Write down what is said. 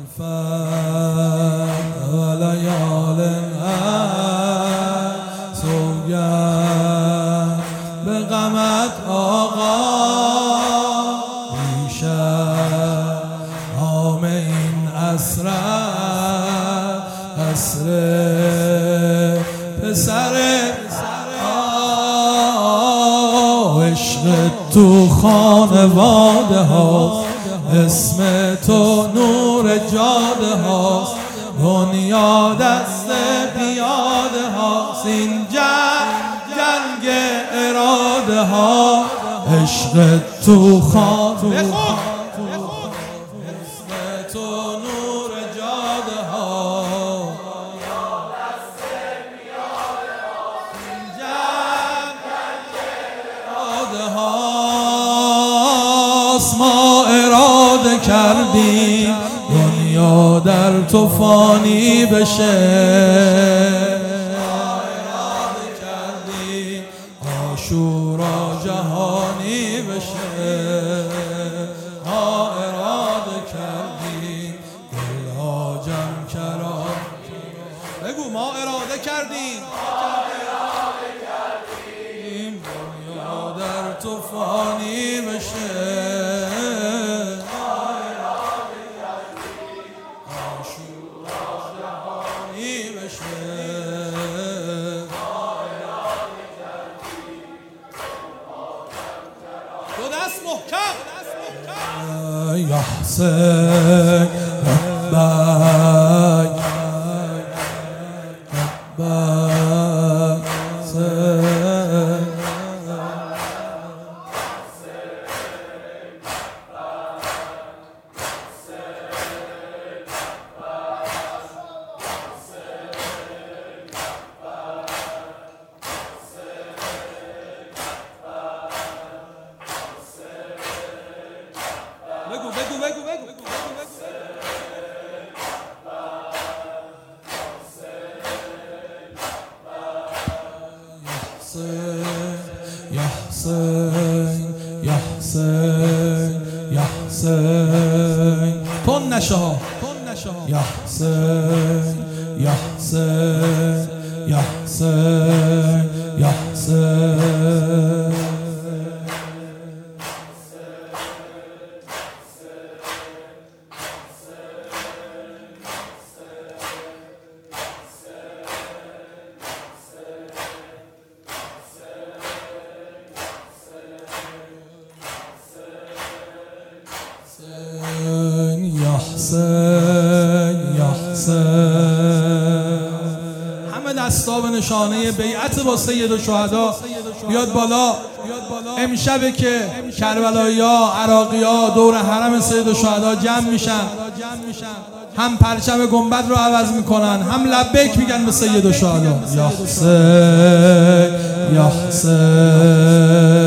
الفجر وليال سوگند به غمت آقا شام این عصر پسر عشق تو خانواده هاست، اسم تو نور جاده هاست، دنیا دست پیاده هاست، این جنگ اراده ها، عشق تو خانواده اسم تو نور جاده ها، این جنگ اراده هاست. ما اراده کردیم دنیا در تو فانی بشه، ما اراده کردیم عاشورا جهانی بشه، ما اراده کردیم دلها جمع کرام. بگو ما اراده کردیم دنیا در تو فانی بشه، یا حسین ربک یا حسین یا حسین یا حسین تن نشه ها، یا حسین یا حسین یا حسین یا حسین. همه دستا به نشانه بیعت با سید الشهدا بیاد بالا. امشبه که کربلایی ها عراقی ها دور حرم سید الشهدا جمع میشن، هم پرچم گنبد رو عوض میکنن، هم لبیک میگن به سید الشهدا. یا حسین یا حسین